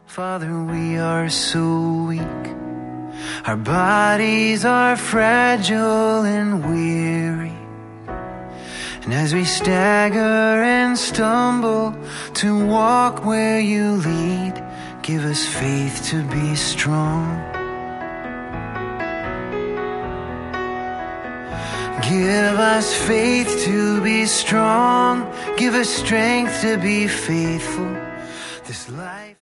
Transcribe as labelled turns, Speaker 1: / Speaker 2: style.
Speaker 1: Father, we are so weak. Our bodies are fragile and weary. And as we stagger and stumble to walk where you lead, give us faith to be strong. Give us faith to be strong. Give us strength to be faithful. This life